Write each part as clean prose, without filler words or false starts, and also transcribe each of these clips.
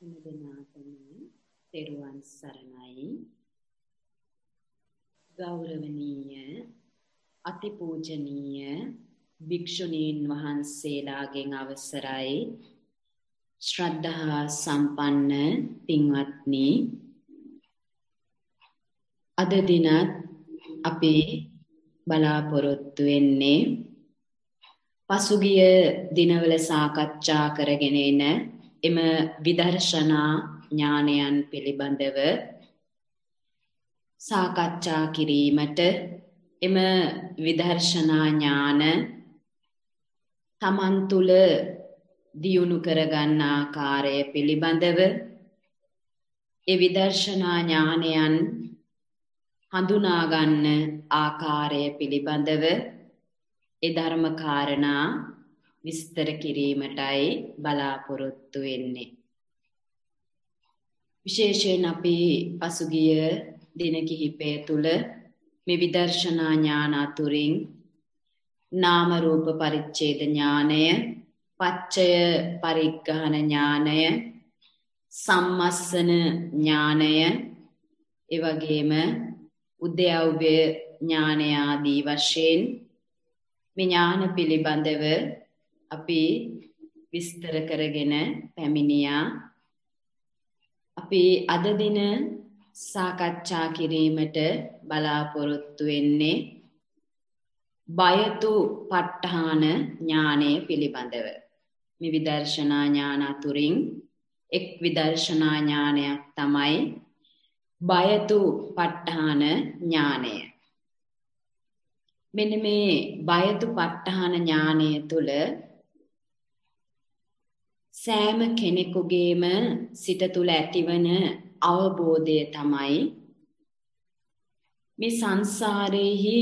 දෙනාටම තෙරුවන් සරණයි. ගෞරවනීය අතිපූජනීය භික්ෂුණීන් වහන්සේලාගෙන් අවසරයි. ශ්‍රද්ධා සම්පන්න පින්වත්නි, අද දිනත් අපි බලාපොරොත්තු වෙන්නේ පසුගිය දිනවල සාකච්ඡා කරගෙන එන එම විදර්ශනා ඥානයන් පිළිබඳව සාකච්ඡා කිරීමට. එම විදර්ශනා ඥාන තමන් තුළ දියුණු කරගන්න ආකාරය පිළිබඳව, ඒ විදර්ශනා ඥානයන් හඳුනා ගන්න ආකාරය පිළිබඳව ඒ ධර්ම කාරණා විස්තර කිරීමටයි බලාපොරොත්තු වෙන්නේ. විශේෂයෙන් අපි පසුගිය දින කිහිපය තුළ මේ විදර්ශනා ඥාන අතුරින් නාම රූප පරිච්ඡේද ඥානය, පච්චය පරිග්‍රහණ ඥානය, සම්මස්සන ඥානය, ඒ වගේම උද්‍යව්‍ය ඥානය ආදී වශයෙන් මේ ඥාන පිළිබඳව අපි විස්තර කරගෙන පැමිණියා. අපි අද දින සාකච්ඡා කිරීමට බලාපොරොත්තු වෙන්නේ බයතු ප ဋ ාණ ඥානය පිළිබඳව. මේ විදර්ශනා ඥාන අතුරින් එක් විදර්ශනා ඥානයක් තමයි බයතු ප ဋ ාණ ඥානය. මෙන්න මේ බයතු ප ဋ ාණ ඥානය තුළ සෑම කෙනෙකුගේම සිත තුළ ඇතිවන අවබෝධය තමයි මේ සංසාරයේහි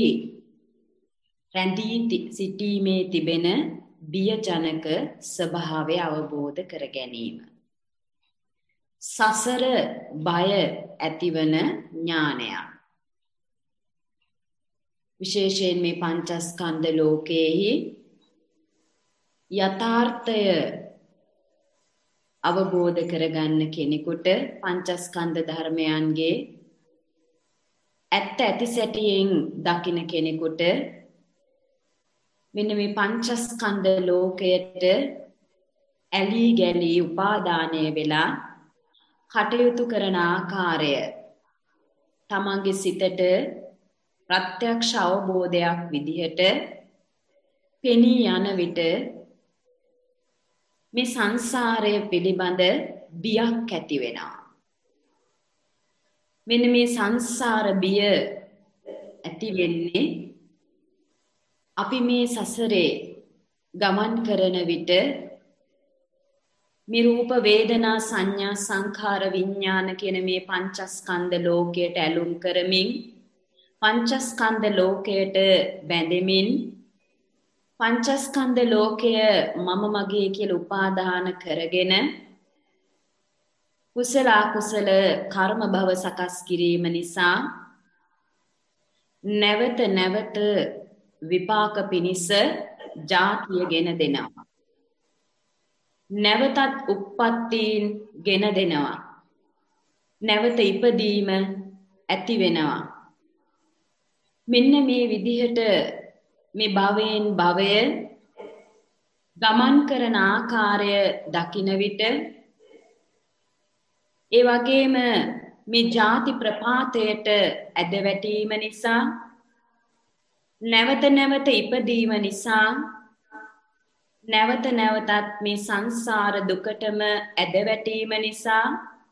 රැඳී සිටීමේ තිබෙන බියජනක ස්වභාවය අවබෝධ කර ගැනීම. සසර බය ඇතිවන ඥානයක්. විශේෂයෙන් මේ පංචස්කන්ධ ලෝකයේහි යථාර්ථය අවබෝධ කරගන්න කෙනෙකුට, පංචස්කන්ධ ධර්මයන්ගේ ඇත්ත ඇති සැටියෙන් දකින කෙනෙකුට මෙන්න මේ පංචස්කන්ධ ලෝකයට ඇලී ගැලී උපාදානය වෙලා කටයුතු කරන ආකාරය තමන්ගේ සිතට ප්‍රත්‍යක්ෂ අවබෝධයක් විදිහට පෙනී යන විට මේ සංසාරය පිළිබඳ බියක් ඇති වෙනවා. මෙන්න මේ සංසාර බිය ඇති වෙන්නේ අපි මේ සසරේ ගමන් කරන විට මේ රූප වේදනා සංඥා සංඛාර විඥාන කියන මේ පංචස්කන්ධ ලෝකයට ඇලුම් කරමින්, පංචස්කන්ධ ලෝකයට බැඳෙමින්, පංචස්කන්ධ ලෝකය මම මගේ කියලා උපාදාන කරගෙන කුසල අකුසල කර්ම භව සකස් කිරීම නිසා නැවත නැවත විපාක පිනිස ජාතිය ගෙන දෙනවා. නැවතත් උප්පත්තීන් ගෙන දෙනවා. නැවත ඉපදීම ඇති වෙනවා. මෙන්න මේ විදිහට මේ භවයෙන් භවය ගමන් කරන ආකාරය දකින විට, ඒ වගේම මේ ජාති ප්‍රපාතයට ඇද වැටීම නිසා, නැවත නැවත ඉපදීම නිසා, නැවත නැවතත් මේ සංසාර දුකටම ඇද වැටීම නිසා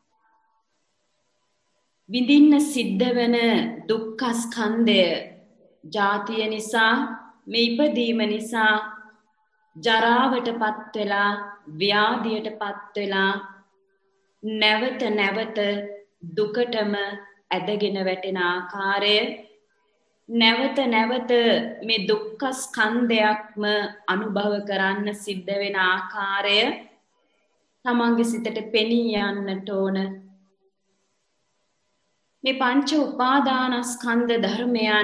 විඳින්න සිද්ධ වෙන දුක්ඛ ස්කන්ධය, ජාතිය නිසා, මේ ඉපදීම නිසා ජරාවටපත් වෙලා, ව්‍යාධියටපත් වෙලා නැවත නැවත දුකටම ඇදගෙන වැටෙන ආකාරය, නැවත නැවත මේ දුක්ඛ ස්කන්ධයක්ම අනුභව කරන්න සිද්ධ වෙන ආකාරය තමන්ගේ සිතට පෙනී යන්නට ඕන. මේ පංච උපාදානස්කන්ධ ධර්මයන්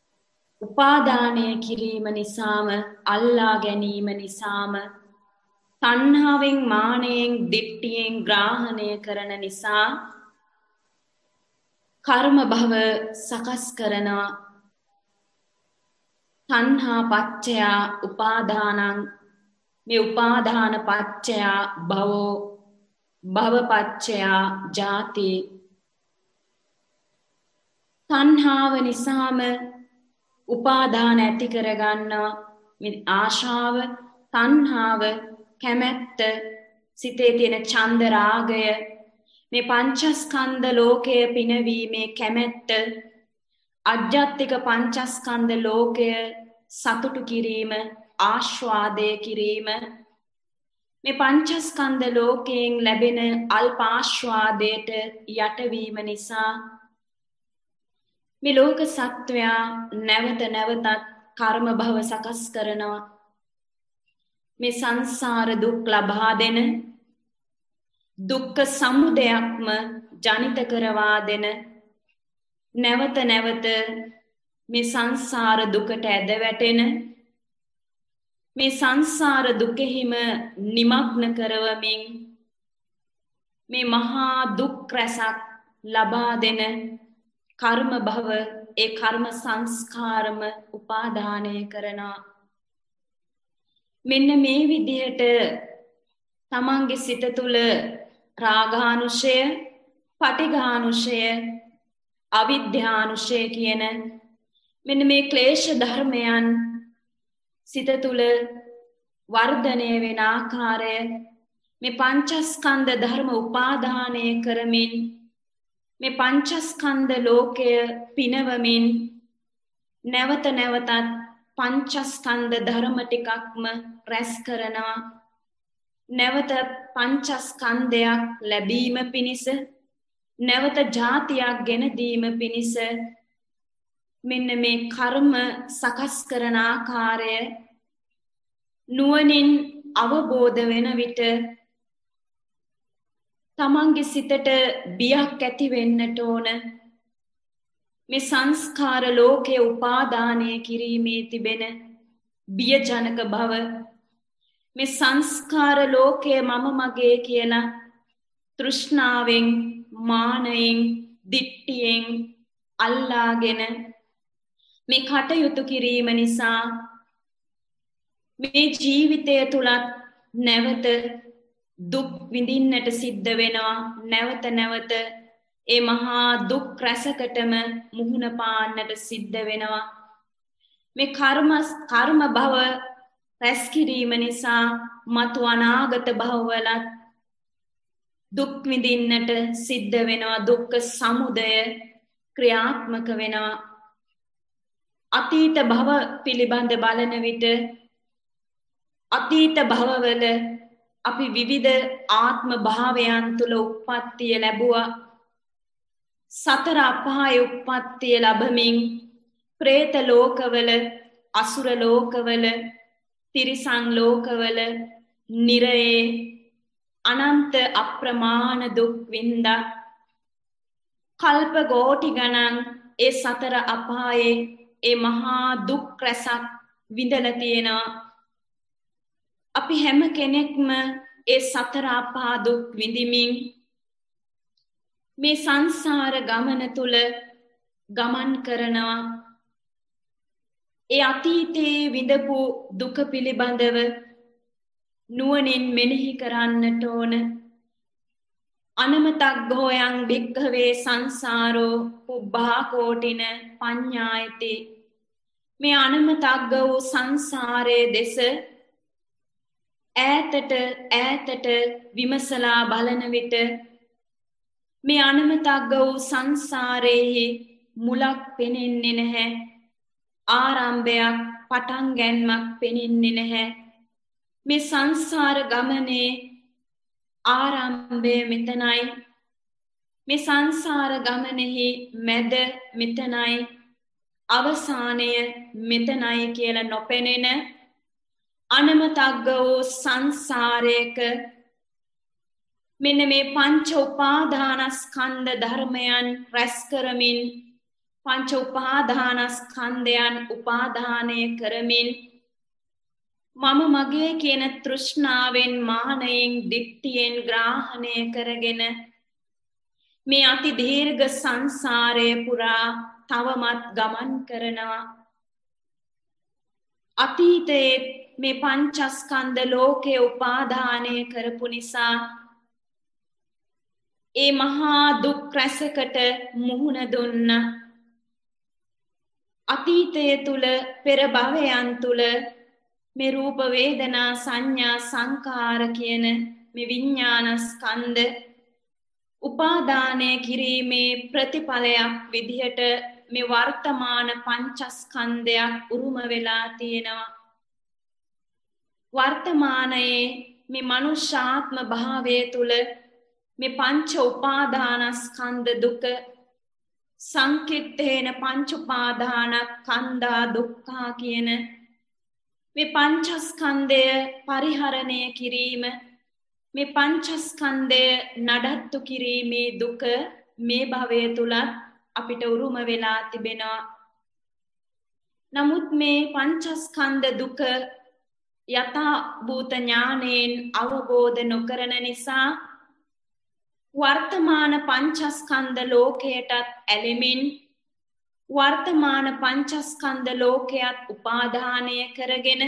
උපාදානය කිරීම නිසාම, අල්ලා ගැනීම නිසාම තණ්හාවෙන් මානයෙන් දිට්ඨියෙන් ග්‍රහණය කරන නිසා කර්ම භව සකස් කරනවා. තණ්හා පච්චයා උපාදානං මේ උපාදාන පච්චයා භවෝ භව පච්චයා ජාති. තණ්හාව නිසාම උපාදාන ඇති කරගන්නවා. මේ ආශාව, තණ්හාව, කැමැත්ත, සිතේ තියෙන ඡන්ද රාගය, මේ පංචස්කන්ධ ලෝකය පිනවීමේ කැමැත්ත, අජ්ජත්තික පංචස්කන්ධ ලෝකය සතුටු කිරීම, ආස්වාදය කිරීම, මේ පංචස්කන්ධ ලෝකයෙන් ලැබෙන අල්ප ආස්වාදයට යටවීම නිසා මේ ලෝක සත්වයා නැවත නැවතත් කර්ම භව සකස් කරනවා. මේ සංසාර දුක් ලබා දෙන දුක්ඛ සමුදයක්ම ජනිත කරවා දෙන නැවත නැවත මේ සංසාර දුකට ඇද වැටෙන මේ සංසාර දුකෙහිම නිමග්න කරවමින් මේ මහා දුක් රැසක් ලබා දෙන කර්ම භව ඒ කර්ම සංස්කාරම උපාදානය කරනවා. මෙන්න මේ විදිහට තමන්ගේ සිත තුළ රාගානුශය, පටිඝානුශය, අවිද්‍යානුශය කියන මෙන්න මේ ක්ලේශ ධර්මයන් සිත තුළ වර්ධනය වෙන ආකාරය මේ පංචස්කන්ධ ධර්ම උපාදානය කරමින් මේ පංචස්කන්ධ ලෝකය පිනවමින් නැවත නැවතත් පංචස්කන්ධ ධර්ම ටිකක්ම රැස් කරනවා. නැවත පංචස්කන්ධයක් ලැබීම පිණිස නැවත ජාතියක් ගෙන දීම පිණිස මෙන්න මේ කර්ම සකස් කරන ආකාරය නුවණින් අවබෝධ වෙන විට තමන්ගේ සිතට බියක් ඇති වෙන්නට ඕන. මේ සංස්කාර ලෝකයේ උපාදානය කිරීමේ තිබෙන බියජනක බව, මේ සංස්කාර ලෝකයේ මම මගේ කියලා තෘෂ්ණාවෙන්, මානයෙන්, දිට්ඨියෙන් අල්ලාගෙන මේ කටයුතු කිරීම නිසා මේ ජීවිතය තුලත් නැවත දුක් විඳින්නට සිද්ධ වෙනවා. නැවත නැවත ඒ මහා දුක් රසකටම මුහුණ පාන්නට සිද්ධ වෙනවා. මේ කර්ම භව රැස් කිරීම නිසා මතු අනාගත භවවලත් දුක් විඳින්නට සිද්ධ වෙනවා. දුක්ඛ සමුදය ක්‍රියාත්මක වෙනවා. අතීත භව පිළිබඳ බලන විට අතීත භවවල අපි විවිධ ආත්ම භාවයන් තුල උප්පත්තිය ලැබුවා. සතර අපාය උප්පත්තිය ලැබමින් പ്രേත ලෝකවල, අසුර ලෝකවල, තිරිසන් ලෝකවල, නිරයේ අනන්ත අප්‍රමාණ දුක් විඳා කල්ප කෝටි ගණන් ඒ සතර අපායේ ඒ මහා දුක් රැසක් විඳලා තියෙනවා. අපි හැම කෙනෙක්ම ඒ සතර අපා දුක් විඳිමින් මේ සංසාර ගමන තුල ගමන් කරනවා. ඒ අතීතයේ විඳපු දුක පිළිබඳව නුවණින් මෙනෙහි කරන්නට ඕන. අනමතග්ගෝයන් භික්ඛවේ සංසාරෝ පුබ්බා කෝටින පඤ්ඤායති. මේ අනමතග්ග වූ සංසාරයේ දෙස ඈතට විමසලා බලන විට මේ අනමතග්ග වූ සංසාරයේ මුලක් පෙනෙන්නේ නැහැ. ආරම්භයක්, පටන් ගැනීමක් පෙනෙන්නේ නැහැ. මේ සංසාර ගමනේ ආරම්භය මෙතනයි. මේ සංසාර ගමනේහි මැද මෙතනයි. අවසානය මෙතනයි කියලා නොපෙනෙන අනමතග්ග වූ සංසාරයක මෙන්න මේ පංච උපාදානස්කන්ධ ධර්මයන් රැස් කරමින්, පංච උපාදානස්කන්ධයන් උපාදානය කරමින් මම මගේ කියන තෘෂ්ණාවෙන් මානයෙන් දික්තියෙන් ග්‍රාහණය කරගෙන මේ අති දීර්ඝ සංසාරය පුරා තවමත් ගමන් කරනවා. අතීතයේ මේ පංචස්කන්ධ ලෝකයේ උපාදානය කරපු නිසා ඒ මහා දුක් රැසකට මුහුණ දුන්න. අතීතය තුල පෙර භවයන් තුල මේ රූප වේදනා සංඥා සංකාර කියන මේ විඥාන ස්කන්ධ උපාදානය කිරීමේ ප්‍රතිඵලයක් විදිහට මේ වර්තමාන පංචස්කන්ධයක් උරුම වෙලා තියෙනවා. වර්තමානයේ මේ මනුෂ්‍යාත්ම භාවය තුල මේ පංච උපාදානස්කන්ධ දුක සංකිට්ඨේන පංච උපාදානස්කන්ධා දුක්ඛා කියන මේ පංචස්කන්ධය පරිහරණය කිරීම මේ පංචස්කන්ධය නඩත්තු කිරීමේ දුක මේ භවය තුලත් අපිට උරුම වෙලා තිබෙනවා. නමුත් මේ පංචස්කන්ධ දුක යථා භූත ඥාණයෙන් අවබෝධ නොකරන නිසා වර්තමාන පංචස්කන්ධ ලෝකයටත් ඇලෙමින් වර්තමාන පංචස්කන්ධ ලෝකයට උපාදානය කරගෙන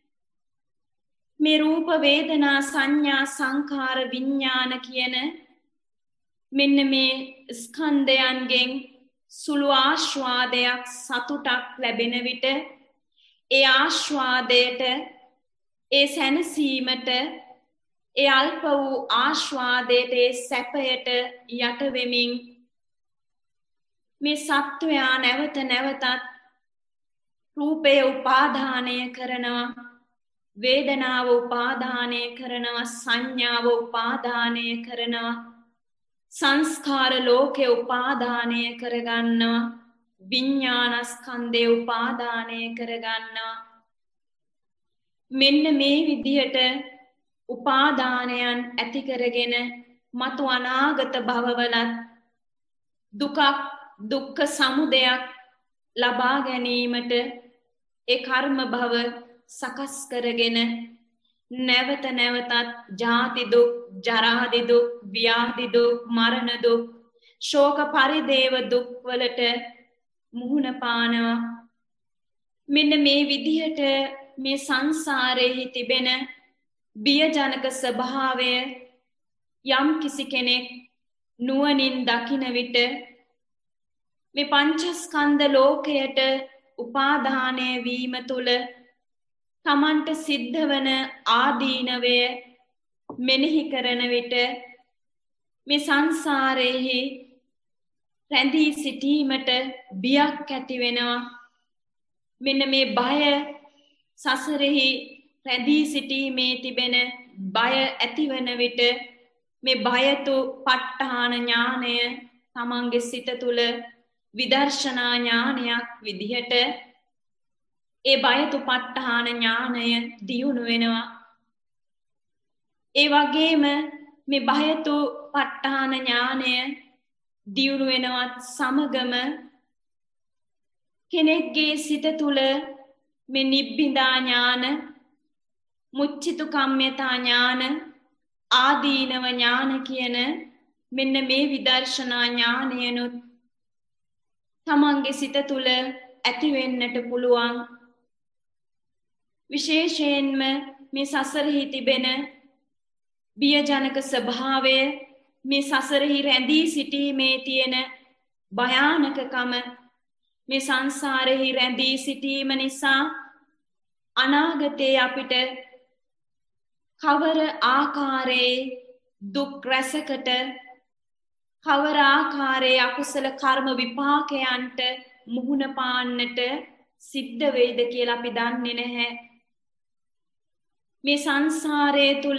මේ රූප වේදනා සංඥා සංඛාර විඥාන කියන මෙන්න මේ ස්කන්ධයන්ගෙන් සුළු ආස්වාදයක් සතුටක් ලැබෙන විට ඒ ආස්වාදයට ඒ සැනසීමට ඒ අල්ප වූ ආස්වාදයට ඒ සැපයට යට වෙමින් මේ සත්වයා නැවත නැවතත් රූපය උපාදානය කරනවා, වේදනාව උපාදානය කරනවා, සංඥාව උපාදානය කරනවා, සංස්කාර ලෝකේ උපාදානය කරගන්නවා, විඥානස්කන්ධේ උපාදානය කරගන්නවා. මෙන්න මේ විදිහට උපාදානයන් ඇති කරගෙන මතු අනාගත භවවලත් දුකක් දුක්ඛ සමුදයක් ලබා ගැනීමට ඒ කර්ම භව සකස් කරගෙන නැවත නැවතත් ජාති දුක්, ජරාදි දුක්, ව්‍යාධි දුක්, මරණ දුක්, ශෝක පරිදේව දුක් වලට මුහුණ පානවා. මෙන්න මේ විදිහට මේ සංසාරයේ තිබෙන බියජනක ස්වභාවය යම් කිසි කෙනෙක් නුවණින් දකින විට මේ පංචස්කන්ධ ලෝකයට උපාදානය වීම තුල තමන්ට සිද්ධ වන ආදීනවය මෙනෙහි කරන විට මේ සංසාරයේ රැඳී සිටීමට බියක් ඇති වෙනවා. මෙන්න මේ බය සසරෙහි රැඳී සිටීමේ තිබෙන බය ඇතිවන විට මේ බයතු ප ဋ ාණ ඥානය තමන්ගේ සිත තුළ විදර්ශනා ඥානයක් විදිහට ඒ බයතු ප ဋ ාණ ඥානය දියුණු වෙනවා. ඒ වගේම මේ බයතු ප ဋ ාණ ඥානය දියුණු වෙනවත් සමගම කෙනෙක්ගේ සිත තුළ මේ නිබ්බිදා ඥාන, මුච්චිතු කම්මතා ඥාන, ආදීනව ඥාන කියන මෙන්න මේ විදර්ශනා ඥානයනුත් තමන්ගේ සිත තුළ ඇති වෙන්නට පුළුවන්. විශේෂයෙන්ම මේ සසරෙහි තිබෙන බියජනක ස්වභාවය, මේ සසරෙහි රැඳී සිටීමේ තියෙන භයානකකම, මේ සංසාරෙහි රැඳී සිටීම නිසා අනාගතයේ අපිට කවර ආකාරයේ දුක් රැසකට, කවර ආකාරයේ අකුසල කර්ම විපාකයන්ට මුහුණ පාන්නට සිද්ධ වෙයිද කියලා අපි දන්නේ නැහැ. මේ සංසාරයේ තුල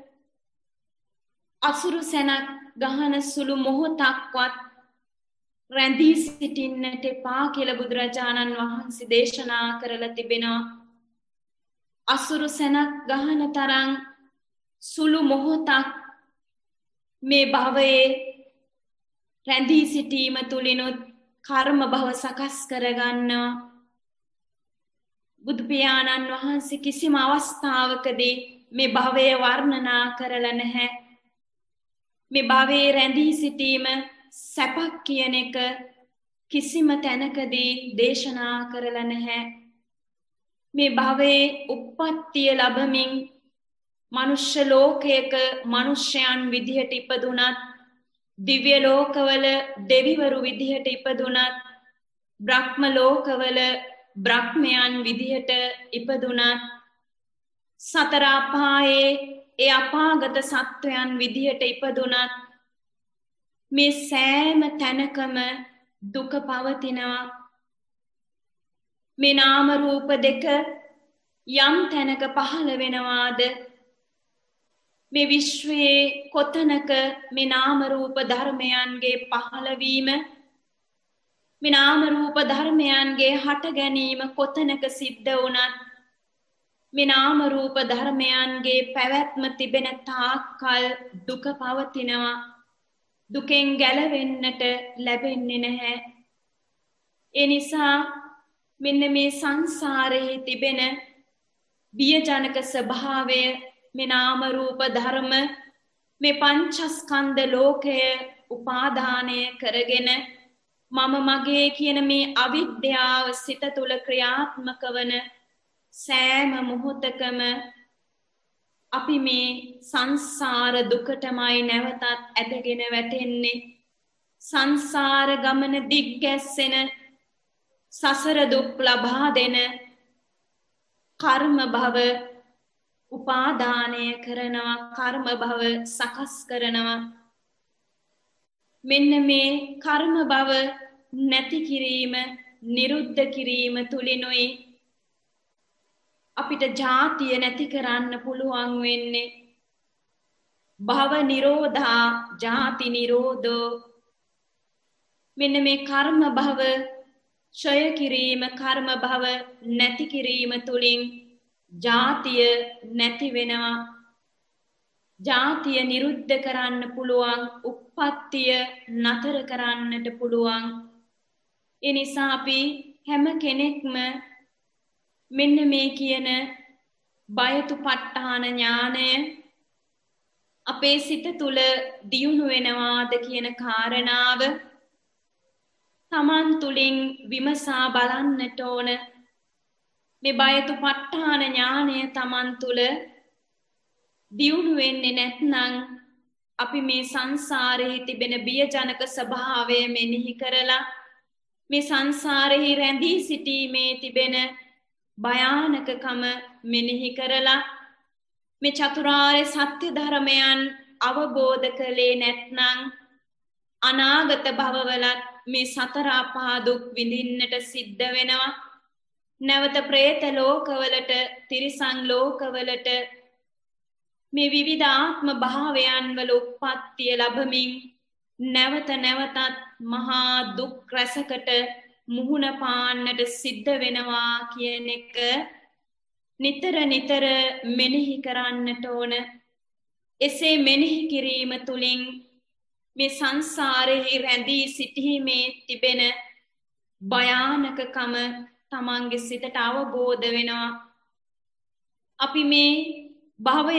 අසුරු සැනක් ගහන සුළු මොහොතක්වත් රැඳී සිටින්නට එපා කියලා බුදුරජාණන් වහන්සේ දේශනා කරලා තිබෙනවා. අසුරු සැනක් ගහන තරම් සුළු මොහොතක් මේ භවයේ රැඳී සිටීම තුලිනුත් කර්ම භව සකස් කරගන්නවා. බුදු පියාණන් වහන්සේ කිසිම අවස්ථාවකදී මේ භවය වර්ණනා කරලා නැහැ. මේ භවයේ රැඳී සිටීම සැපක් කියන එක කිසිම තැනකදී දේශනා කරලා නැහැ. මේ භවයේ උප්පත්තිය ලැබමින් මනුෂ්‍ය ලෝකයක මනුෂ්‍යයන් විදිහට ඉපදුනත්, දිව්‍ය ලෝකවල දෙවිවරු විදිහට ඉපදුනත්, බ්‍රහ්ම ලෝකවල බ්‍රහ්මයන් විදිහට ඉපදුනත්, සතර අපායේ ඒ අපාගත සත්වයන් විදිහට ඉපදුනත්, මේ සෑම තැනකම දුක පවතිනවා. මේ නාම රූප දෙක යම් තැනක පහළ වෙනවාද, මේ විශ්වයේ කොතනක මේ නාම රූප ධර්මයන්ගේ පහළවීම, මේ නාම රූප ධර්මයන්ගේ හට ගැනීම කොතනක සිද්ධ වුණත්, මේ නාම රූප ධර්මයන්ගේ පැවැත්ම තිබෙන තාක්කල් දුක පවතිනවා. දුකෙන් ගැලවෙන්නට ලැබෙන්නේ නැහැ. ඒ නිසා මෙන්න මේ සංසාරයේ තිබෙන බියජනක ස්වභාවය, මේ නාම රූප ධර්ම, මේ පංචස්කන්ධ ලෝකය උපාදානය කරගෙන මම මගේ කියන මේ අවිද්‍යාව සිත තුළ ක්‍රියාත්මක වන සෑම මොහොතකම අපි මේ සංසාර දුකටමයි නැවතත් ඇදගෙන වැටෙන්නේ. සංසාර ගමන දිග්ගැස්සෙන, සසර දුක් ලබා දෙන කර්ම භව උපාදානය කරනවා, කර්ම භව සකස් කරනවා. මෙන්න මේ කර්ම භව නැති කිරීම, නිරුද්ධ කිරීම තුලිනුයි අපිට ජාතිය නැති කරන්න පුළුවන් වෙන්නේ. භව නිරෝධා ජාති නිරෝධෝ. මෙන්න මේ කර්ම භව ක්ෂය කිරීම, කර්ම භව නැති කිරීම තුලින් ජාතිය නැති වෙනවා. ජාතිය නිරුද්ධ කරන්න පුළුවන්, උප්පත්තිය නතර කරන්නට පුළුවන්. ඒ නිසා අපි හැම කෙනෙක්ම මෙන්න මේ කියන බයතුපට්ඨාන ඥානය අපේ සිත තුළ දියුණු වෙනවාද කියන කාරණාව තමන් තුළින් විමසා බලන්නට ඕන. මේ බයතුපට්ඨාන ඥානය තමන් තුළ දියුණු වෙන්නේ නැත්නම් අපි මේ සංසාරයේ තිබෙන බියජනක ස්වභාවය මෙනෙහි කරලා, මේ සංසාරයේ රැඳී සිටීමේ තිබෙන භයානකකම මෙනෙහි කරලා, මේ චතුරාර්ය සත්‍ය ධර්මයන් අවබෝධ කළේ නැත්නම් අනාගත භවවලත් මේ සතර අපා දුක් විඳින්නට සිද්ධ වෙනවා. නැවත പ്രേත ලෝකවලට, තිරිසන් ලෝකවලට, මේ විවිධ ආත්ම භාවයන් වල උප්පත්තිය ලැබමින් නැවත නැවතත් මහා දුක් රැසකට මුහුණ පාන්නට සිද්ධ වෙනවා කියන එක නිතර නිතර මෙනෙහි කරන්නට ඕන. එසේ මෙනෙහි කිරීම තුලින් මේ සංසාරයේ රැඳී සිටීමේ තිබෙන භයානකකම තමන්ගේ සිතට අවබෝධ වෙනවා. අපි මේ භවය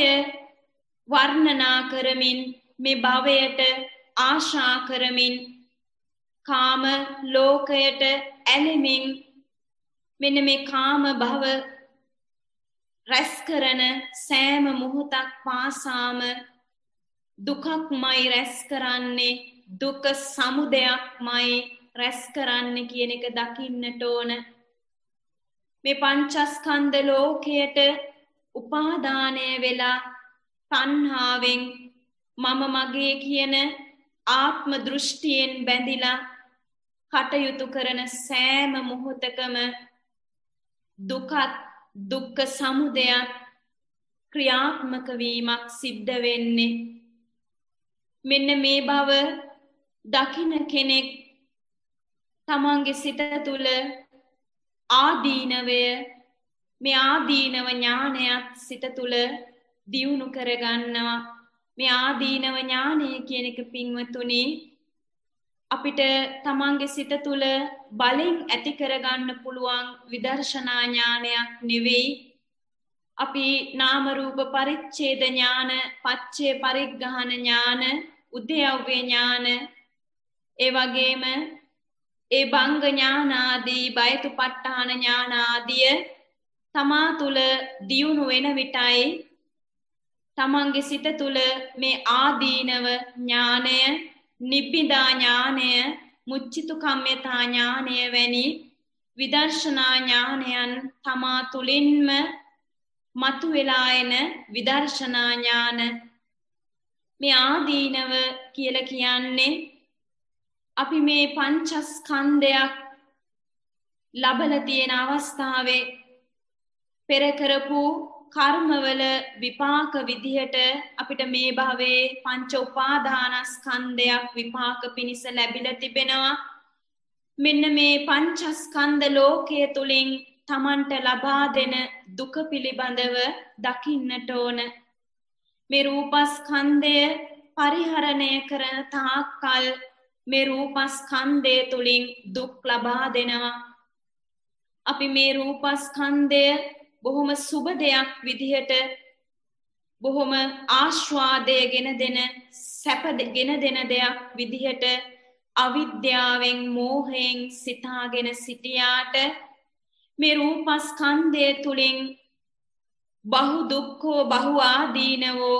වර්ණනා කරමින්, මේ භවයට ආශා කරමින්, කාම ලෝකයට ඇලෙමින්, මෙන්න මේ කාම භව රැස් කරන සෑම මොහොතක් පාසාම දුකක්මයි රැස් කරන්නේ, දුක සමුදයක්මයි රැස් කරන්නේ කියන එක දකින්නට ඕන. මේ පංචස්කන්ධ ලෝකයට උපාදානය වෙලා තණ්හාවෙන් මම මගේ කියන ආත්ම දෘෂ්ටියෙන් බැඳිලා කටයුතු කරන සෑම මොහොතකම දුකත්, දුක්ඛ සමුදයත් ක්‍රියාත්මක වීමක් සිද්ධ වෙන්නේ. මෙන්න මේ බව දකින කෙනෙක් තමන්ගේ සිත තුළ ආදීනවය, මේ ආදීනව ඥානයත් සිත තුළ දියුණු කරගන්නවා. මේ ආදීනව ඥානය කියන එක පින්වතුනි අපිට තමන්ගේ සිත තුළ බලෙන් ඇති කරගන්න පුළුවන් විදර්ශනා ඥානයක් නෙවෙයි. අපි නාම රූප පරිච්ඡේද ඥාන, පච්චේ පරිග්‍රහණ ඥාන, උද්‍යව්‍ය ඥාන, ඒ වගේම ඒ භංග ඥාන ආදී බයතුපට්ඨාන ඥාන ආදිය තමා තුළ දියුණු වෙන විටයි තමන්ගේ සිත තුළ මේ ආදීනව ඥානය, නිබ්බිදා ඥානය, මුච්චිතු කම්මතා ඥානය වැනි විදර්ශනා ඥානයන් තමා තුළින්ම මතු වෙලා එන විදර්ශනා ඥාන. මේ ආදීනව කියලා කියන්නේ අපි මේ පංචස්කන්ධයක් ලබලා තියෙන අවස්ථාවේ පෙර කරපු කර්මවල විපාක විදිහට අපිට මේ භවයේ පංච උපාදානස්කන්ධයක් විපාක පිණිස ලැබිලා තිබෙනවා. මෙන්න මේ පංචස්කන්ධ ලෝකයේ තුලින් තමන්ට ලබා දෙන දුක පිළිබඳව දකින්නට ඕන. මේ රූපස්කන්ධය පරිහරණය කරන තාක්කල් මේ රූපස්කන්ධය තුලින් දුක් ලබා දෙනවා. අපි මේ රූපස්කන්ධය බොහොම සුබ දෙයක් විදිහට, බොහොම ආස්වාදය ගෙන දෙන, සැප ගෙන දෙන දෙයක් විදිහට අවිද්‍යාවෙන් මෝහයෙන් සිතාගෙන සිටියාට මේ රූපස්කන්ධය තුලින් බහු දුක්ඛෝ බහු ආදීනවෝ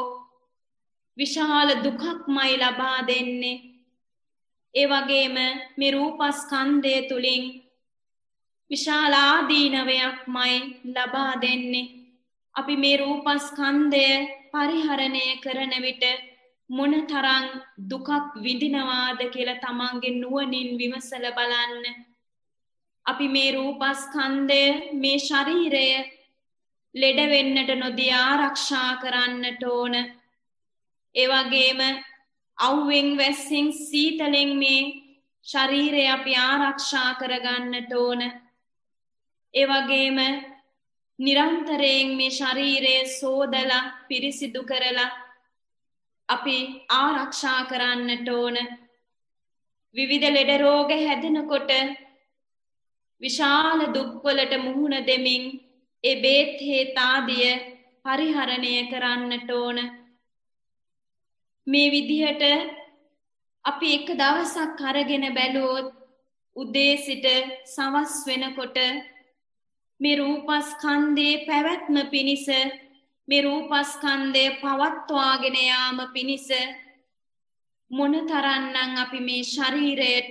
විශාල දුකක්මයි ලබා දෙන්නේ. ඒ වගේම මේ රූපස්කන්ධය තුලින් විශාල ආදීනවයක්මයි ලබා දෙන්නේ. අපි මේ රූපස්කන්ධය පරිහරණය කරන විට මොනතරම් දුකක් විඳිනවාද කියලා තමන්ගේ නුවණින් විමසලා බලන්න. අපි මේ රූපස්කන්ධය, මේ ශරීරය ලෙඩ වෙන්නට නොදී ආරක්ෂා කරන්නට ඕන. ඒ වගේම අවුවෙන් වැස්සෙන් සීතලෙන් මේ ශරීරය අපි ආරක්ෂා කරගන්නට ඕන. ඒ වගේම නිරන්තරයෙන් මේ ශරීරය සෝදලා පිරිසිදු කරලා අපි ආරක්ෂා කරන්නට ඕන. විවිධ ලෙඩ රෝග හැදෙනකොට විශාල දුක්වලට මුහුණ දෙමින් ඒ බේත් හේත් ආදිය පරිහරණය කරන්නට ඕන. මේ විදිහට අපි එක දවසක් අරගෙන බැලුවොත් උදේ සිට සවස් වෙනකොට මේ රූපස්කන්ධයේ පැවැත්ම පිණිස, මේ රූපස්කන්ධය පවත්වාගෙන යාම පිණිස මොනතරම්නම් අපි මේ ශරීරයට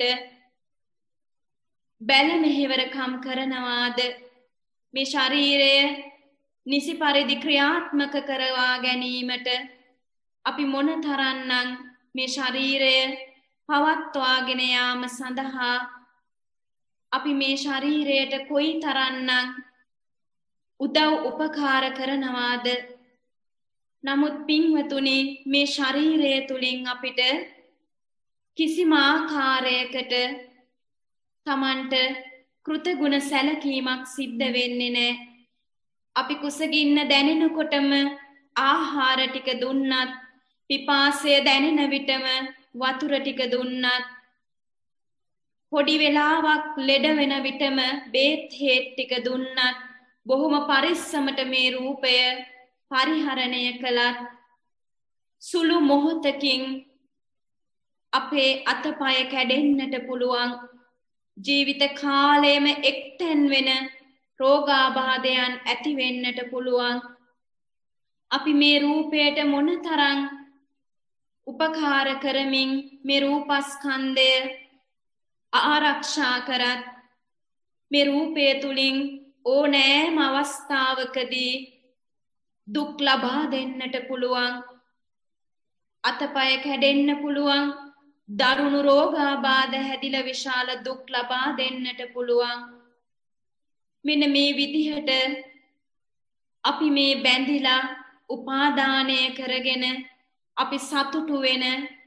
බැල මෙහෙවරකම් කරනවාද? මේ ශරීරය නිසි පරිදි ක්‍රියාත්මක කරවා ගැනීමට අපි මොනතරම්නම් මේ ශරීරය පවත්වාගෙන යාම සඳහා අපි මේ ශරීරයට කොයි තරම්නම් උදව් උපකාර කරනවාද? නමුත් පින්වතුනි, මේ ශරීරය තුලින් අපිට කිසිම ආකාරයකට තමන්ට කෘතගුණ සැලකීමක් සිද්ධ වෙන්නේ නැහැ. අපි කුසගින්න දැනෙනකොටම ආහාර ටික දුන්නත්, පිපාසය දැනෙන විටම වතුර ටික දුන්නත්, පොඩි වෙලාවක් ලෙඩ වෙන විටම බේත් හේත් ටික දුන්නත්, බොහොම පරිස්සමට මේ රූපය පරිහරණය කළත් සුළු මොහොතකින් අපේ අතපය කැඩෙන්නට පුළුවන්. ජීවිත කාලයේම එක්තැන් වෙන රෝගාබාධයන් ඇති වෙන්නට පුළුවන්. අපි මේ රූපයට මොනතරම් උපකාර කරමින් මේ රූපස්කන්ධය ආරක්ෂා කරත් මේ රූපය තුලින් ඕනෑම අවස්ථාවකදී දුක් ලබා දෙන්නට පුළුවන්. අතපය කැඩෙන්න පුළුවන්. දරුණු රෝගාබාධ හැදිලා විශාල දුක් ලබා දෙන්නට පුළුවන්. මෙන්න මේ විදිහට අපි මේ බැඳිලා උපාදානය කරගෙන අපි සතුටු වෙන,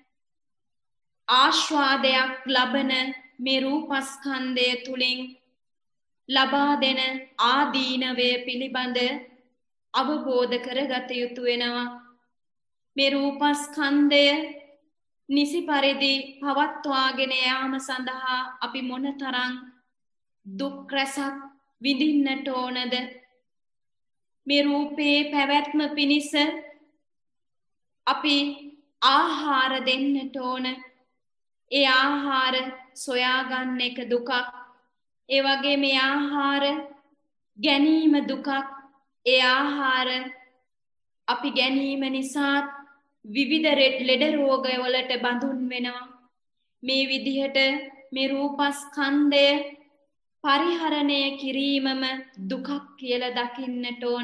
ආස්වාදයක් ලබන මේ රූපස්කන්ධය තුලින් ලබා දෙන ආදීනවය පිළිබඳ අවබෝධ කරගත යුතු වෙනවා. මේ රූපස්කන්ධය නිසි පරිදි පවත්වාගෙන යාම සඳහා අපි මොනතරම් දුක් රැසක් විඳින්නට ඕනද? මේ රූපේ පැවැත්ම පිණිස අපි ආහාර දෙන්නට ඕන. ඒ ආහාර සොයාගන්න එක දුකක්. ඒ වගේ මේ ආහාර ගැනීම දුකක්. ඒ ආහාර අපි ගැනීම නිසා විවිධ ලෙඩ රෝගවලට බඳුන් වෙනවා. මේ විදිහට මේ රූපස්කන්ධය පරිහරණය කිරීමම දුකක් කියලා දකින්නට ඕන.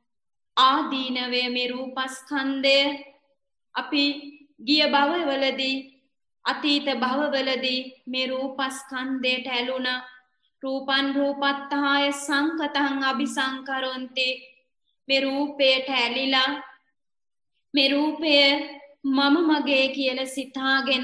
ආදීනවය මේ රූපස්කන්ධය අපි ගිය භවවලදී අතීත භවවලදී මේ රූපස්කන්ධයට ඇලුනා. රූපන් රූපත්තාය සංකතං අபிසංකරොන්ති. මේ රූපයට ඇලිලා මේ රූපය මම මගේ කියලා සිතාගෙන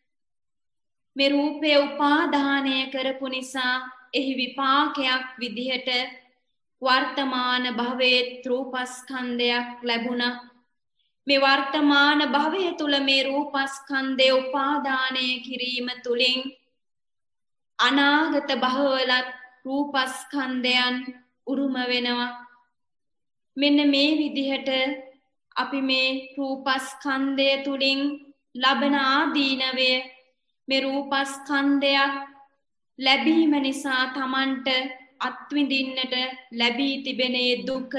මේ රූපය උපාදානය කරපු නිසා එහි විපාකයක් විදිහට වර්තමාන භවයේ රූපස්කන්ධයක් ලැබුණා. මේ වර්තමාන භවය තුල මේ රූපස්කන්ධය උපාදානය කිරීම තුලින් අනාගත භවවලත් රූපස්කන්ධයන් උරුම වෙනවා. මෙන්න මේ විදිහට අපි මේ රූපස්කන්ධය තුලින් ලබන ආදීනවය මේ රූපස්කන්ධයක් ලැබීම නිසා Tamanට අත්විඳින්නට ලැබී තිබෙන දුක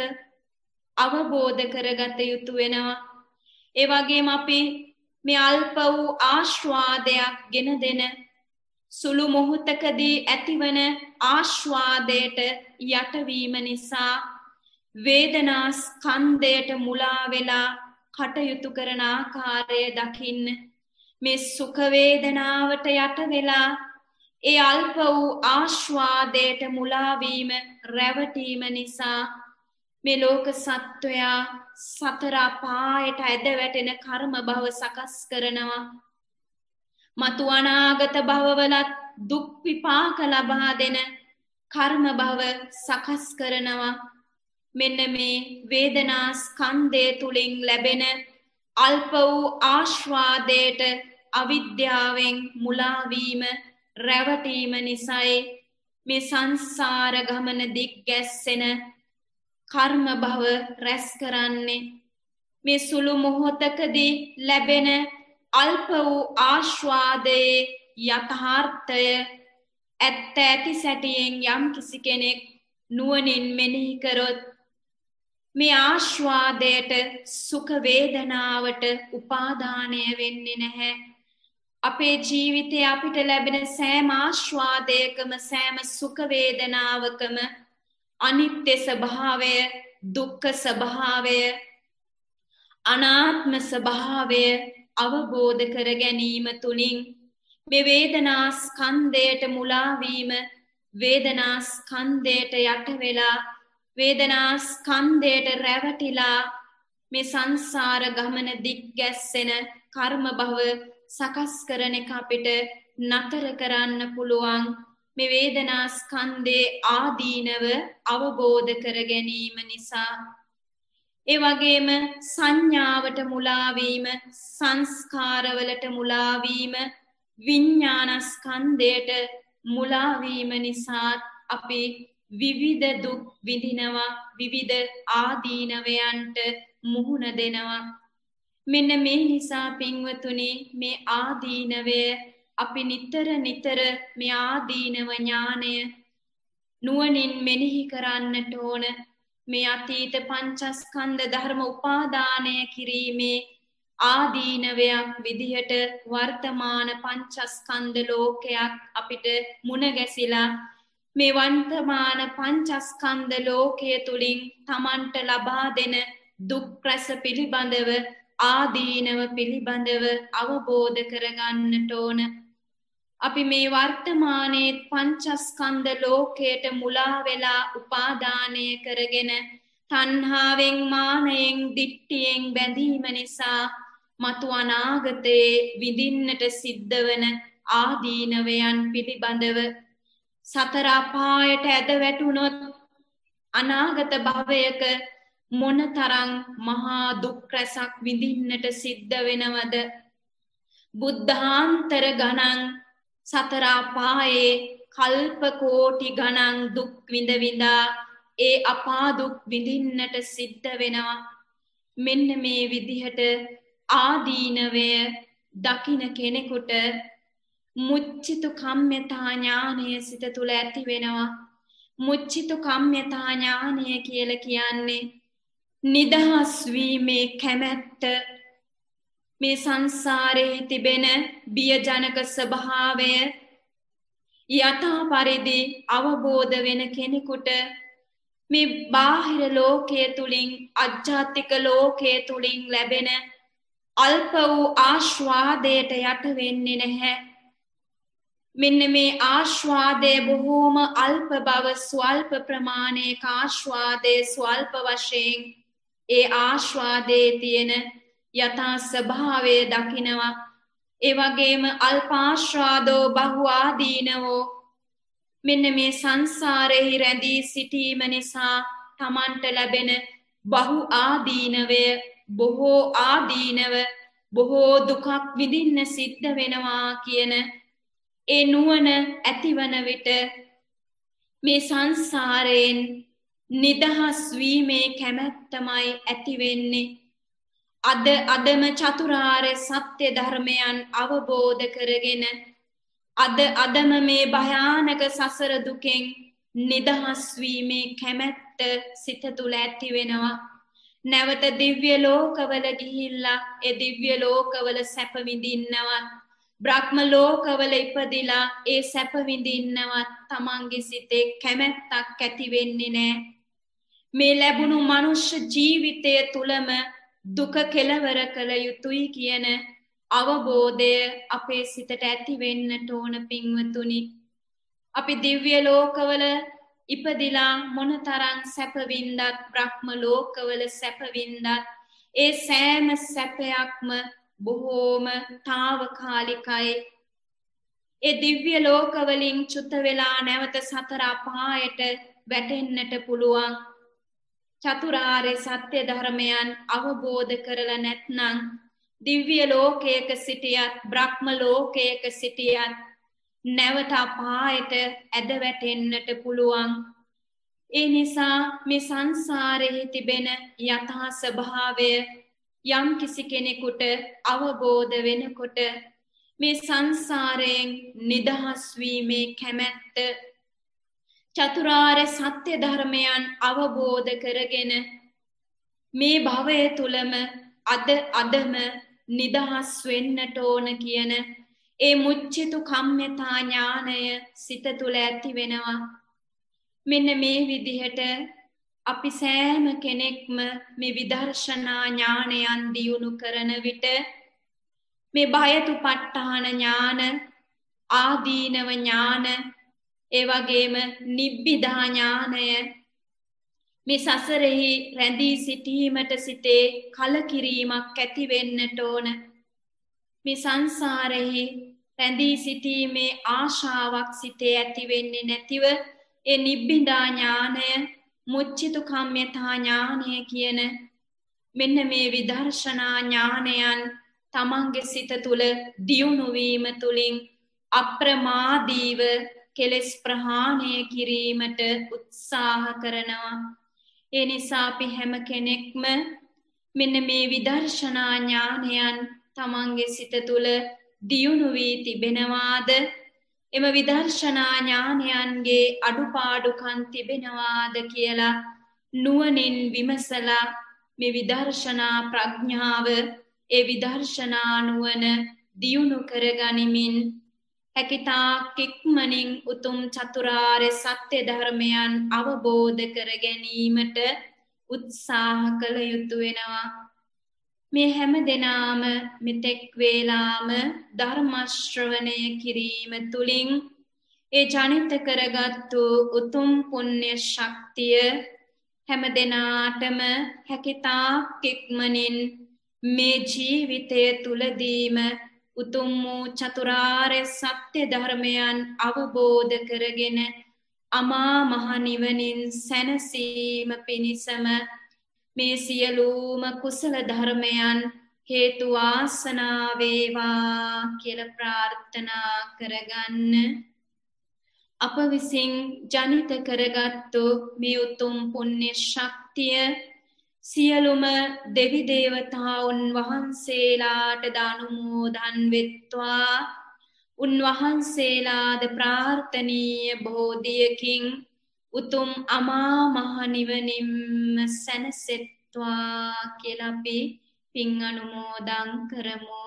අවබෝධ කරගත යුතු වෙනවා. ඒ වගේම අපි මේ අල්ප වූ ආස්වාදයක් ගෙන දෙන සුළු මොහොතකදී ඇතිවන ආස්වාදයට යටවීම නිසා වේදනා ස්කන්ධයට මුලා වෙලා කටයුතු කරන ආකාරය දකින්න. මේ සුඛ වේදනාවට යට වෙලා ඒ අල්ප වූ ආස්වාදයට මුලා වීම රැවටීම නිසා මේ ලෝක සත්වයා සතර අපායට ඇද වැටෙන කර්ම භව සකස් කරනවා. මතු අනාගත භවවලත් දුක් විපාක ලබා දෙන කර්ම භව සකස් කරනවා. මෙන්න මේ වේදනා ස්කන්ධය තුලින් ලැබෙන අල්ප වූ ආස්වාදයට අවිද්‍යාවෙන් මුලා වීම රැවටීම නිසායි මේ සංසාර ගමන දික් ගැස්සෙන කර්ම භව රැස් කරන්නේ. මේ සුළු මොහොතකදී ලැබෙන අල්ප වූ ආස්වාදයේ යථාර්ථය ඇත්ත ඇති සැටියෙන් යම් කිසි කෙනෙක් නුවණින් මෙනෙහි කරොත් මේ ආස්වාදයට සුඛ වේදනාවට උපාදානය වෙන්නේ නැහැ. අපේ ජීවිතේ අපිට ලැබෙන සෑම ආස්වාදයකම සෑම සුඛ වේදනාවකම අනිත්‍ය ස්වභාවය, දුක්ඛ ස්වභාවය, අනාත්ම ස්වභාවය අවබෝධ කර ගැනීම තුලින් මේ වේදනා ස්කන්ධයට මුලා වීම, වේදනා ස්කන්ධයට යට වෙලා වේදනා ස්කන්ධයට රැවටිලා මේ සංසාර ගමන දික් ගැස්සෙන කර්ම භව සකස් කරන එක අපිට නතර කරන්න පුළුවන්. මේ වේදනා ස්කන්ධේ ආදීනව අවබෝධ කර ගැනීම නිසා. ඒ වගේම සංඥාවට මුලා වීම, සංස්කාරවලට මුලා වීම, විඥාන ස්කන්ධයට මුලා වීම නිසා අපි විවිධ දුක් විඳිනවා, විවිධ ආදීනවයන්ට මුහුණ දෙනවා. මෙන්න මේ නිසා පින්වතුනි මේ ආදීනවය අපි නිතර නිතර මේ ආදීනව ඥානය නුවණින් මෙනෙහි කරන්නට ඕන. මේ අතීත පංචස්කන්ධ ධර්ම උපාදානය කිරීමේ ආදීනවයක් විදිහට වර්තමාන පංචස්කන්ධ ලෝකයක් අපිට මුණ ගැසිලා මේ වර්තමාන පංචස්කන්ධ ලෝකයේ තුලින් Tamanට ලබා දෙන දුක් රස පිළිබඳව ආදීනව පිළිබඳව අවබෝධ කරගන්නට ඕන. අපි මේ වර්තමානයේ පංචස්කන්ධ ලෝකයට මුලා වෙලා උපාදානය කරගෙන තණ්හාවෙන් මානයෙන් දිට්ඨියෙන් බැඳීම නිසා මතු අනාගතයේ විඳින්නට සිද්ධ වන ආදීනවයන් පිළිබඳව සතර අපායට ඇද වැටුනොත් අනාගත භවයක මොනතරම් මහා දුක් රැසක් විඳින්නට සිද්ධ වෙනවද? බුද්ධාන්තර ගණන් සතර අපායේ කල්ප කෝටි ගණන් දුක් විඳ විඳා ඒ අපා දුක් විඳින්නට සිද්ධ වෙනවා. මෙන්න මේ විදිහට ආදීනවය දකින කෙනෙකුට මුච්චිතු කම්ම්‍යතා ඥානය සිත තුළ ඇති වෙනවා. මුච්චිතු කම්ම්‍යතා ඥානය කියලා කියන්නේ නිදහස් වීමේ කැමැත්ත. මේ සංසාරයේ තිබෙන බියජනක ස්වභාවය යථා පරිදි අවබෝධ වෙන කෙනෙකුට මේ බාහිර ලෝකයේ තුලින් අධ්‍යාත්මික ලෝකයේ තුලින් ලැබෙන අල්ප වූ ආස්වාදයට යට වෙන්නේ නැහැ. මෙන්න මේ ආස්වාදයේ බොහෝම අල්ප බව, ස්වල්ප ප්‍රමාණයක ආස්වාදයේ ස්වල්ප වශයෙන් ඒ ආස්වාදයේ තියෙන යථා ස්වභාවය දකිනවා. ඒ වගේම අල්පාශ්‍රාදෝ බහු ආදීනවෝ, මෙන්න මේ සංසාරෙහි රැඳී සිටීම නිසා තමන්ට ලැබෙන බහු ආදීනවය, බොහෝ ආදීනව, බොහෝ දුකක් විඳින්න සිද්ධ වෙනවා කියන ඒ නුවණ ඇතිවන විට මේ සංසාරයෙන් නිදහස් වීමේ කැමැත්තමයි ඇති වෙන්නේ. අදම චතුරාර්ය සත්‍ය ධර්මයන් අවබෝධ කරගෙන අදම මේ භයානක සසර දුකෙන් නිදහස් වීමේ කැමැත්ත සිත තුළ ඇති වෙනවා. නැවත දිව්‍ය ලෝකවල ගිහිල්ලා ඒ දිව්‍ය ලෝකවල සැප විඳින්නවත්, බ්‍රහ්ම ලෝකවල ඉපදිලා ඒ සැප විඳින්නවත් තමන්ගේ සිතේ කැමැත්තක් ඇති වෙන්නේ නැහැ. මේ ලැබුණු මනුෂ්‍ය ජීවිතය තුලම දුක කෙලවර කළ යුතුයි කියන අවබෝධය අපේ සිතට ඇති වෙන්නට ඕන පින්වතුනි. අපි දිව්‍ය ලෝකවල ඉපදිලා මොනතරම් සැප වින්දත්, බ්‍රහ්ම ලෝකවල සැප වින්දත්, ඒ සෑම සැපයක්ම බොහෝම తాවකාලිකයි. ඒ දිව්‍ය ලෝකවලින් චුත වෙලා නැවත සතර අපායට වැටෙන්නට පුළුවන්. චතුරාර්ය සත්‍ය ධර්මයන් අවබෝධ කරලා නැත්නම් දිව්‍ය ලෝකයක සිටියත්, බ්‍රහ්ම ලෝකයක සිටියත් නැවත අපායට ඇද වැටෙන්නට පුළුවන්. ඒ නිසා මේ සංසාරයේ තිබෙන යථා ස්වභාවය යම් කිසි කෙනෙකුට අවබෝධ වෙනකොට මේ සංසාරයෙන් නිදහස් වීමේ කැමැත්ත, චතුරාර්ය සත්‍ය ධර්මයන් අවබෝධ කරගෙන මේ භවය තුලම අදම නිදහස් වෙන්නට ඕන කියන ඒ මුච්චිතු කම්ම්‍යතා ඥානය සිත තුළ ඇති වෙනවා. මෙන්න මේ විදිහට අපි සෑම කෙනෙක්ම මේ විදර්ශනා ඥානයන් දියුණු කරන විට මේ භයතුපට්ඨාන ඥාන, ආදීනව ඥාන, ඒ වගේම නිබ්බිදා ඥානය, මේ සසරෙහි රැඳී සිටීමට සිතේ කලකිරීමක් ඇති වෙන්නට ඕන. මේ සංසාරෙහි රැඳී සිටීමේ ආශාවක් සිතේ ඇති වෙන්නේ නැතිව ඒ නිබ්බිදා ඥානය, මුච්චිතු කම්ම්‍යතා ඥානය කියන මෙන්න මේ විදර්ශනා ඥානයන් තමන්ගේ සිත තුළ දියුණු වීම තුලින් අප්‍රමාදීව කෙලෙස් ප්‍රහාණය කිරීමට උත්සාහ කරනවා. ඒ නිසා අපි හැම කෙනෙක්ම මෙන්න මේ විදර්ශනා ඥානයන් තමන්ගේ සිත තුළ දියුණු වී තිබෙනවාද, එම විදර්ශනා ඥානයන්ගේ අඩුපාඩුකම් තිබෙනවාද කියලා නුවණින් විමසලා මේ විදර්ශනා ප්‍රඥාව, ඒ විදර්ශනා නුවණ දියුණු කරගනිමින් හැකිතාක් ඉක්මනින් උතුම් චතුරාර්ය සත්‍ය ධර්මයන් අවබෝධ කර ගැනීමට උත්සාහ කළ යුතු වෙනවා. මේ හැම දෙනාම මෙතෙක් වේලාම ධර්ම ශ්‍රවණය කිරීම තුලින් ඒ ජනිත කරගත්තු උතුම් පුණ්‍ය ශක්තිය හැම දෙනාටම හැකිතාක් ඉක්මනින් මේ ජීවිතය තුලදීම උතුම් වූ චතුරාර්ය සත්‍ය ධර්මයන් අවබෝධ කරගෙන අමා මහ නිවනින් සැනසීම පිණිසම මේ සියලුම කුසල ධර්මයන් හේතු වාසනා වේවා කියලා ප්‍රාර්ථනා කරගන්න. අප විසින් ජනිත කරගත්තු මේ උතුම් පුණ්‍ය ශක්තිය සියලුම දෙවි දේවතාවුන් වහන්සේලාට අනුමෝදන් වෙත්වා. උන්වහන්සේලාද ප්‍රාර්ථනීය බෝධියකින් උතුම් අමා මහ නිවනින්ම සැනසෙත්වා කියලා අපි පින් අනුමෝදන් කරමු.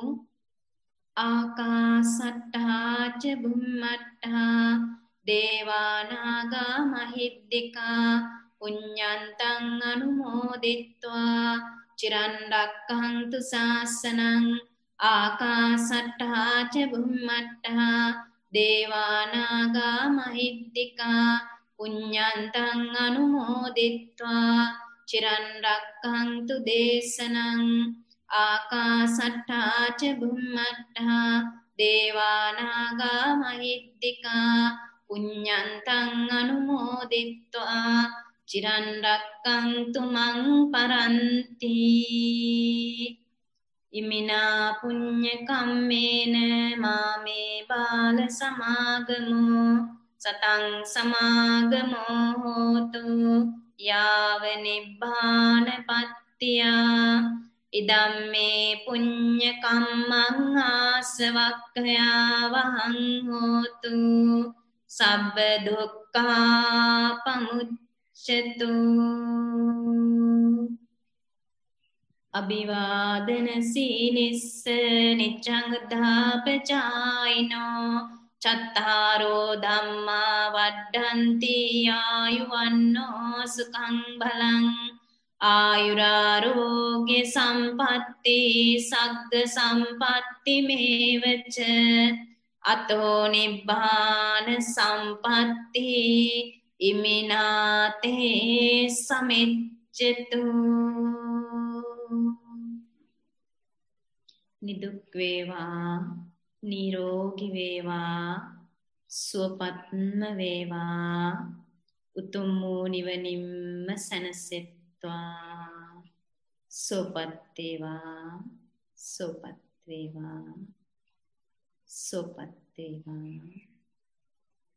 ආකාසට්ටා ච බුම්මට්ටා දේවානාගා මහිද්దికා පුඤ්ඤන්තං අනුමෝදිත්වා චිරන් රක්ඛන්තු ශාසනං. ආකාසට්ටා ච බුම්මට්ටා දේවානාගා මහිද්దికා පුඤ්ඤන්තං අනුමෝදිත්වා චිරන් රක්ඛන්තු දේශනං. ආකාසට්ටා ච බුම්මට්ටා දේවානාගා මහිද්దికා පුඤ්ඤන්තං අනුමෝදිත්වා චිරන් රක්ඛන්තු මං පරන්ති. ඉමිනා පුඤ්ඤ කම්මේන මාමේ බාල සමාගමෝ සතං සමාගමෝ හෝතු යාව නිබ්බාන පත්තියා. ඉදම්මේ පුඤ්ඤ කම්මං ආසවක්ඛයා වහං හෝතු සබ්බ දුක්ඛා පමුච්ඡතු. අභිවාදන සීලිස්ස නිච්ඡං ධාපචායිනෝ චත්තාරෝ ධම්මා වඩ්ඩන්ති ආයුවන්නෝ සුඛං බලං. ආයුරාරෝග්‍ය සම්පatti සග්ග සම්පatti මේවච අතෝ නිබ්බාන සම්පatti ඉමිනාතේ සමිච්ඡතු. නිදුක් වේවා නිරෝගී වේවා සුවපත්ම වේවා උතුම් වූ නිවනින්ම සැනසෙත් සෝපත් වේවා සෝපත් වේවා සෝපත් වේවා.